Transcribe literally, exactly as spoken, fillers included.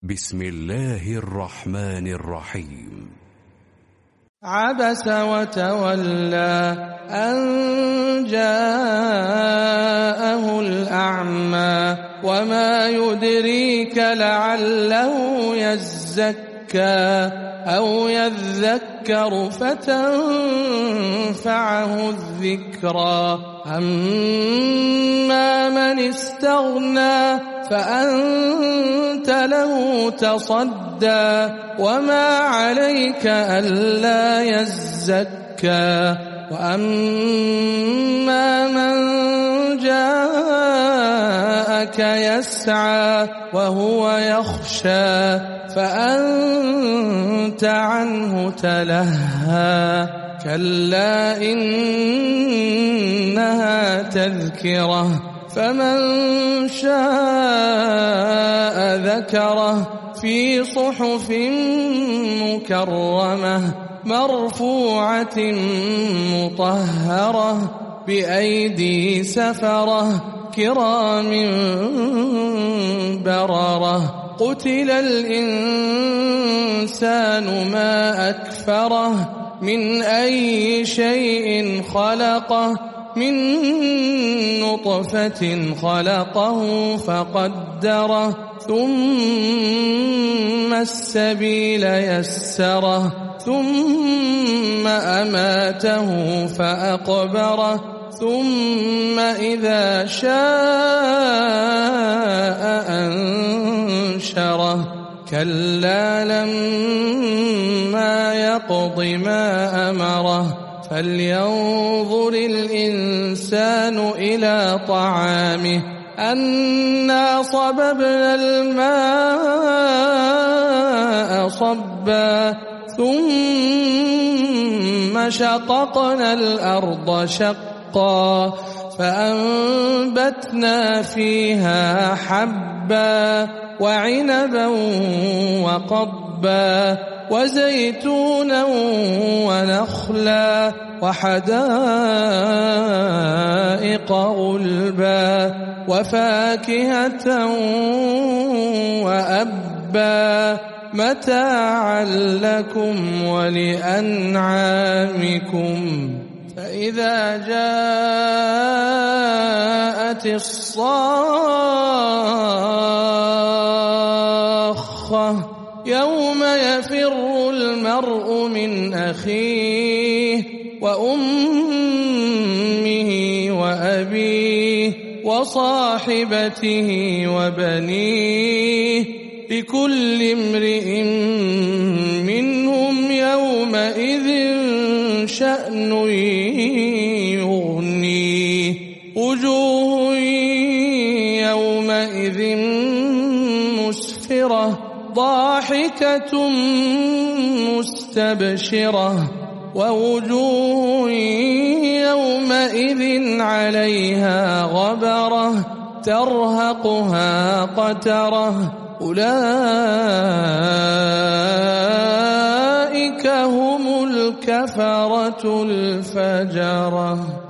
بسم الله الرحمن الرحيم. عبس وتولى أن جاءه الأعمى وما يدريك لعله يزكى أو يذكر فتنفعه الذكرى أما من استغنى فأنت له تصدى وما عليك ألا يزكى وأما من جاءك يسعى وهو يخشى فأنت عنه تلهى كلا إنها تذكرة فمن شاء ذكره في صحف مكرمة مرفوعة مطهرة بأيدي سفرة كرام بررة قتل الإنسان ما أكفره من أي شيء خلقه من نطفة خلقه فقدره ثم السبيل يسره ثم أماته فأقبره ثم إذا شاء أنشره كلا لما يقض ما أمره فلينظر الإنسان إلى طعامه أنا صببنا الماء صبا ثم شققنا الأرض شقا فأنبتنا فيها حبا وعنبا وقضبا وزيتونا ونخلا وحدائق غلبا وفاكهة وأبا متاعا لكم ولأنعامكم فإذا جاءت الصاخة يوم يفر المرء من أخيه وأمه وأبيه وصاحبته وبنيه لكل امرئ منهم يومئذ شأن يغنيه وجوه يومئذ مسفرة ضاحكة مستبشرة ووجوه يومئذ عليها غبرة ترهقها قترة أولئك هم الكفرة الفجرة.